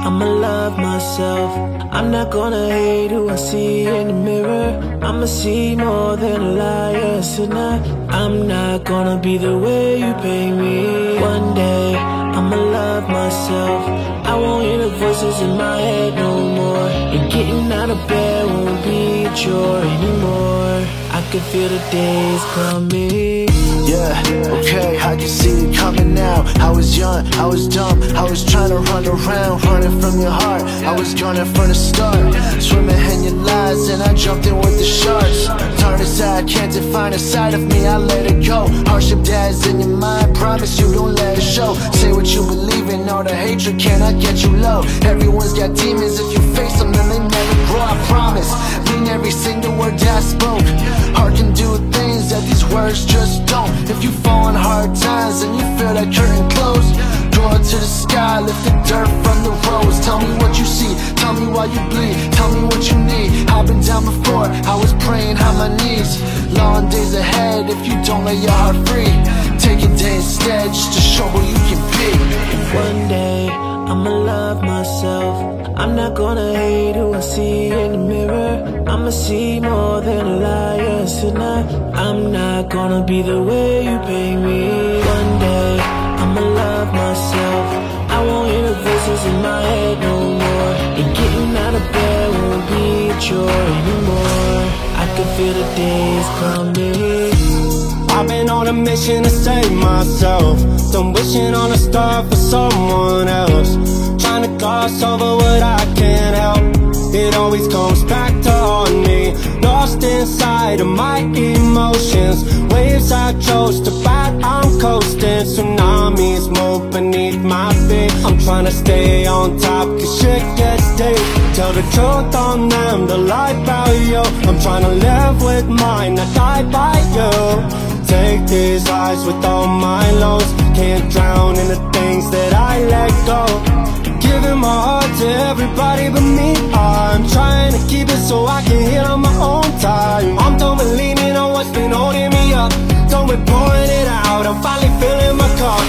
I'ma love myself. I'm not gonna hate who I see in the mirror. I'ma see more than a liar tonight. I'm not gonna be the way you paint me. One day, I'ma love myself. I won't hear the voices in my head no more. And getting out of bed won't be a chore anymore. I can feel the days coming. Yeah, okay, I can see it coming now. I was young, I was dumb, I was trying to run around, running from your heart. I was gunning from the start, swimming in your lies, and I jumped in with the sharks. Turn aside, can't define a side of me, I let it go. Hardship that's in your mind, promise you don't let it show. Say what you believe in, all the hatred cannot get you low. Everyone's got demons, if you face them then they never grow, I promise. Mean every single word that I spoke. Heart can do things that these words just don't. If you fall in hard times and you feel that curtain close, draw it to the sky, lift the dirt from the rose. Tell me what you see, tell me why you bleed, tell me what you need. I've been down before, I was praying on my knees. Long days ahead if you don't let your heart free. Take a day instead just to show who you can be. One day, I'ma love myself. I'm not gonna hate who I see in the mirror. I'ma see more than a liar tonight. I'm not gonna be the way you paint me. One day, I'ma love myself. I won't hear the voices in my head no more. And getting out of bed won't be a chore anymore. I can feel the days coming. I've been on a mission to save myself. Done wishing on a star for someone else. Trying to gloss over what I can't help. It always comes back to haunt me. Lost inside of my emotions. Waves I chose to fight, I'm coasting. Tsunamis move beneath my feet. I'm trying to stay on top cause shit gets deep. Tell the truth on them, the lie about you. I'm trying to live with mine, not die by you. Take these eyes with all my lows. Can't drown in the things that I let go. Giving my heart to everybody but me. I'm trying to keep it so I can heal on my own time. I'm done with leaning on what's been holding me up. Done with pouring it out, I'm finally filling my cup.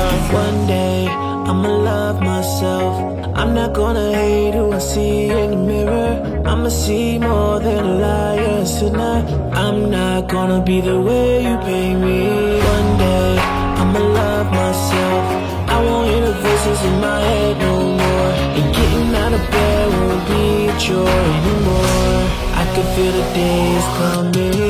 One day, I'ma love myself. I'm not gonna hate who I see in the mirror. I'ma see more than a liar tonight. I'm not gonna be the way you paint me. One day, I'ma love myself. I won't hear the voices in my head no more. And getting out of bed won't be a chore anymore. I can feel the days coming.